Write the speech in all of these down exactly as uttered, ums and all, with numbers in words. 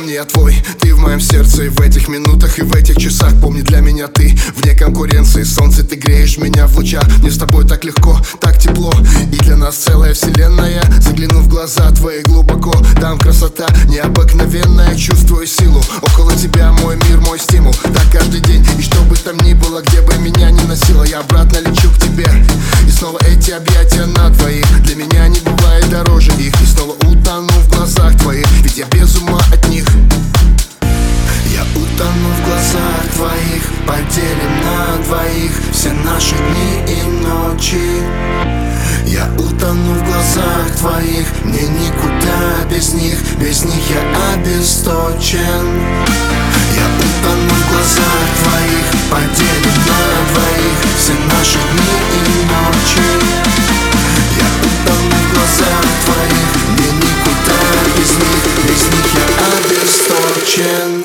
Помни, я твой, ты в моем сердце. И в этих минутах, и в этих часах помни, для меня ты вне конкуренции. Солнце, ты греешь меня в лучах. Мне с тобой так легко, так тепло. И для нас целая вселенная. Загляну в глаза твои глубоко. Там красота необыкновенная. Чувствую силу, около тебя мой мир, мой стимул. Так каждый день, и что бы там ни было, где бы меня ни носило, я обратно лечу к тебе. И снова эти объятия на двоих. Для меня не бывает дороже их. И снова утону в глазах твоих, ведь я без ума от них. Я утону в глазах твоих, поделим на двоих все наши дни и ночи. Я утону в глазах твоих, мне никуда без них, без них я обесточен. Я утону в глазах твоих, поделим на двоих все наши дни и ночи. Я утону в глазах твоих, мне никуда без них, без них я обесточен.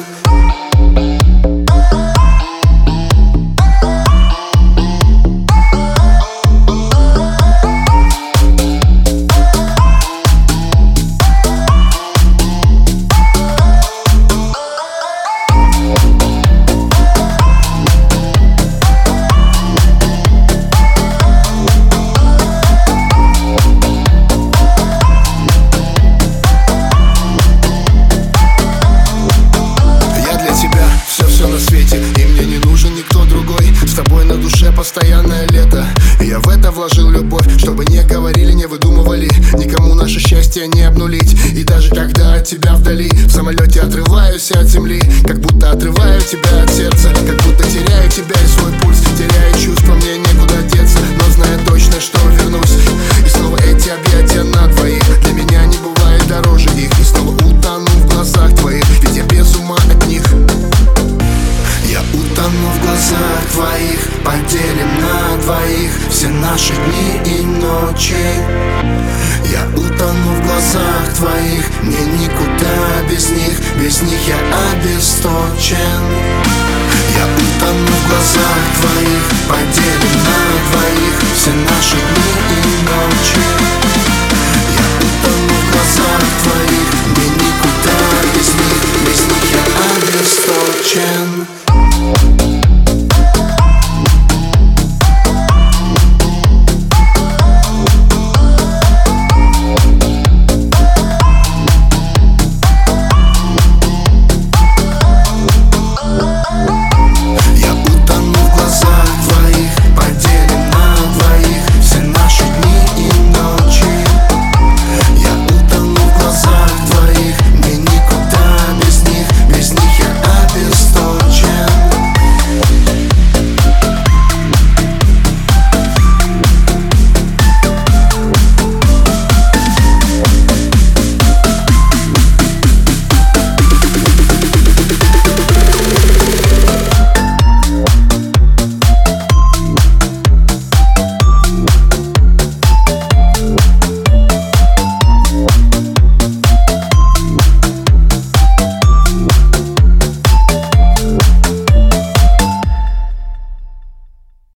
И мне не нужен никто другой. С тобой на душе постоянное лето. И я в это вложил любовь, чтобы не говорили, не выдумывали, никому наше счастье не обнулить. И даже когда от тебя вдали, в самолете отрываюсь от земли, как будто отрываю тебя от сердца, как будто теряю тебя и свой пульс, теряю чувства, мне некуда деться, но знаю точно, что вернусь. И снова эти объятия на двоих, для меня не бывает дороже их. И снова утону в глазах твоих, ведь я без ума от них. Я утону в глазах твоих, поделим на двоих все наши дни и ночи. Я утону в глазах твоих, мне никуда без них, без них я обесточен. Я утону в глазах твоих, поделим на двоих все наши дни и ночи. Я утону в глазах твоих, мне никуда без них, без них я обесточен.